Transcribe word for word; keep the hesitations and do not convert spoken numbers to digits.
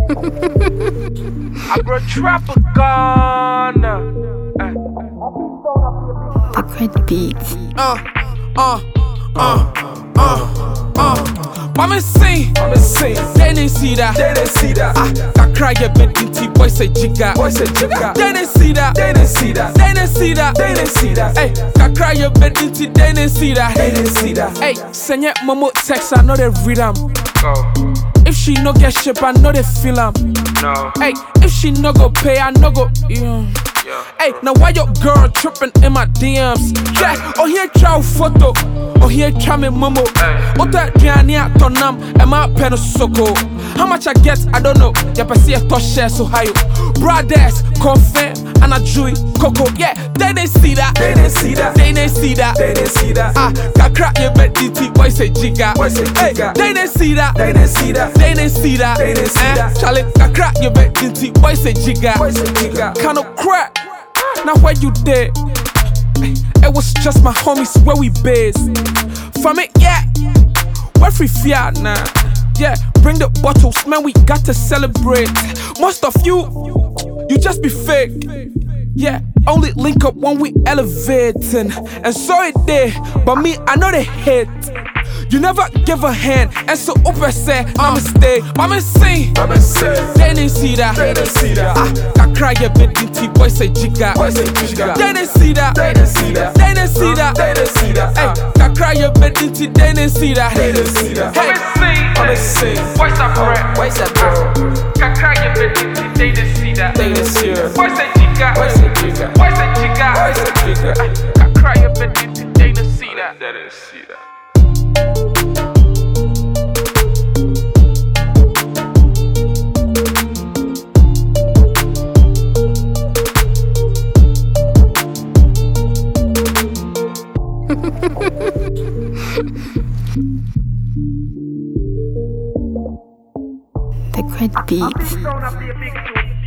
I brought trapper Ghana. The great beats. Uh, uh, uh, uh, uh. Mama sing, Mama sing. They didn't see that, they didn't see that. Ah, I cry a bit inti, boy say jigga, boy say jigga. They didn't see that, they didn't see that. They didn't see that, they didn't see that. Hey, I cry a bit inti, they didn't see that, they didn't see that. Hey, send your momo text, I know they read 'em. Go. If she no get ship, I know they feel 'em. No. Hey, if she no go pay, I no go. Yeah. Yeah. Hey, now why your girl tripping in my D Ms? Yeah, oh here try photo, oh here try me momo. Oh that Gianni at Tonam, and my pen soko. How much I get, I don't know. Yeah, but see a touch share so high. Brothers, confirm, and I joy, Coco. Yeah, they didn't see that, They didn't see that. they didn't see that. They didn't see that. Ah, got crack your bed, D T, boy say jigga. Boy say jigga. Hey, they didn't see that. They didn't see that. They didn't see that. They didn't see eh? that. Charlie, got crack your bed, D T, boy say jigga. Boy say jigga. Kind of crack. Now where you there? It was just my homies where we based. From it, yeah. Where free fear now? Yeah, bring the bottles, man. We got to celebrate. Most of you, you just be fake. Yeah, only link up when we elevating. And so it did, but me, I know they hate. You never give a hand, and so open say, I'ma stay, I'ma sing. Mama sing. They didn't see that. They didn't see that. Ah, I cry a bit inti, boy say jigga. Boy say jigga. They didn't see that. They didn't see that. They didn't see that. They didn't see that. Hey, I cry a bit inti, they didn't see that. They didn't see that. Hey, Mama sing. what's up, friend? What's up, bro? I cry a bit inti, they didn't see that. They didn't see that. Boy say jigga. Boy say jigga. Boy say jigga. Boy say jigga. I cry a bit inti, they didn't see that. They didn't see that. The great beats. Don't have to be a big